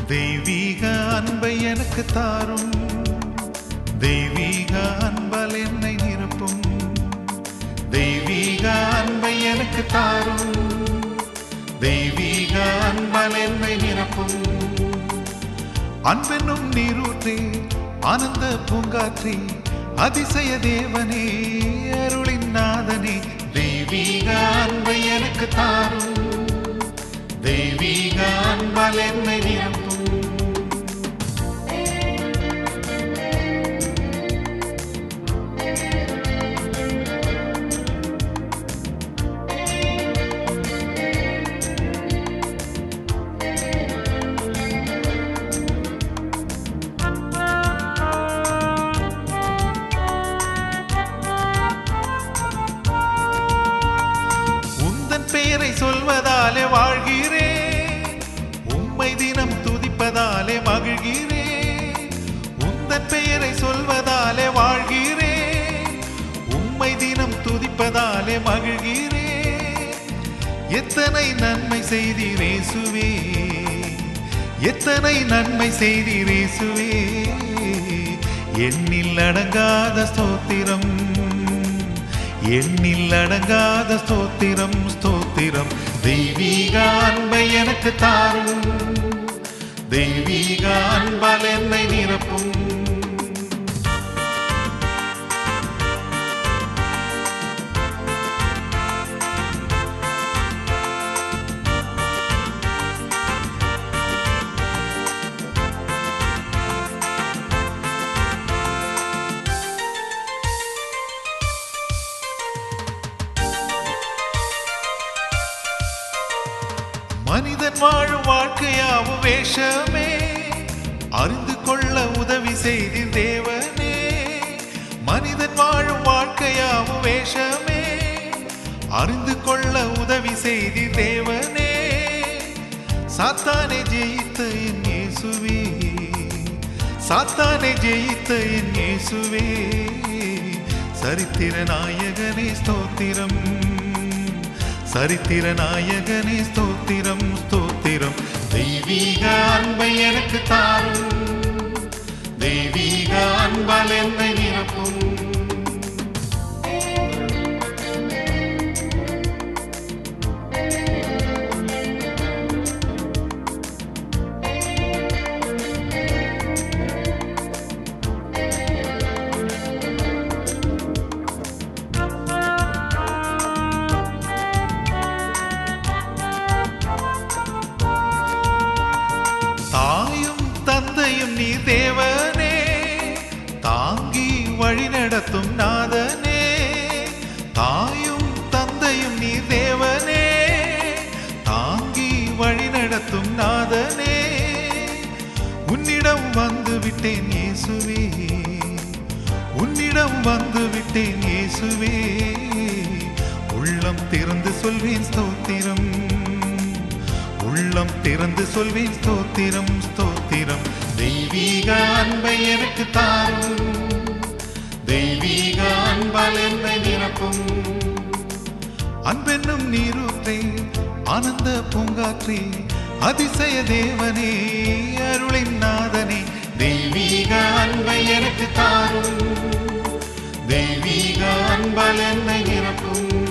தெய்வீக அன்பை எனக்கு தாரும், தெய்வீக அன்பால் என்னை நிரப்பும். தெய்வீக அன்பை எனக்கு தாரும், தெய்வீக அன்பால் என்னை நிரப்பும். அன்பென்னும் நீரூற்றே, ஆனந்த பூங்காற்றே, அதிசய தேவனே, அருளின் நாதனே, தெய்வீக அன்பை எனக்கு தாரும், தெய்வீக அன்பால் என்னை நிரப்பும். பெயரை சொல்வதாலே வாழ்கிறேன், உம்மை தினம் துதிப்பதாலே மகிழ்கிறேன். உந்தன் பெயரை சொல்வதாலே வாழ்கிறேன், உம்மை தினம் துதிப்பதாலே மகிழ்கிறேன். எத்தனை நன்மை செய்தீர் இயேசுவே, எத்தனை நன்மை செய்தீர் இயேசுவே. எண்ணில் அடங்காத ஸ்தோத்திரம், எண்ணில் அடங்காத ஸ்தோத்திரம் ஸ்தோத்திரம். தெய்வீக அன்பை எனக்கு தாரும், தெய்வீக அன்பால் என்னை நிரப்பும். மனிதன் வாழும் வாழ்க்கையாவும் வேஷமே, அறிந்து கொள்ள உதவி செய்தீர் தேவனே. மனிதன் வாழும் வாழ்க்கையாவும் வேஷமே, அறிந்து கொள்ள உதவி செய்தீர் தேவனே. சாத்தானை ஜெயித்த என் இயேசுவே, சாத்தானை ஜெயித்த என் இயேசுவே. சரித்திர நாயகனே ஸ்தோத்திரம், சரித்திர நாயகனே ஸ்தோத்திரம் ஸ்தோத்திரம். தெய்வீக அன்பை எனக்கு தாரும், தெய்வீக அன்பால் என்னை நிரப்பும். தாயும் தந்தையும் நீ தேவனே, தாங்கி வழி நடத்தும் நாதனே. தாயும் தந்தையும் நீ தேவனே, தாங்கி வழி நடத்தும் நாதனே. உன்னிடம் வந்து விட்டேன் இயேசுவே, உன்னிடம் வந்து விட்டேன் இயேசுவே. உள்ளம் திறந்து சொல்வேன் ஸ்தோத்திரம், உள்ளம் திறந்து சொல்வேன் ஸ்தோத்திரம் ஸ்தோத்திரம். தெய்வீக அன்பை எனக்கு தாரும், தெய்வீக அன்பால் என்னை நிரப்பும். அன்பென்னும் நீரூற்றே, ஆனந்த பூங்காற்றே, அதிசய தேவனே, அருளின் நாதனே, தெய்வீக அன்பை எனக்கு தாரும், தெய்வீக அன்பால் என்னை நிரப்பும்.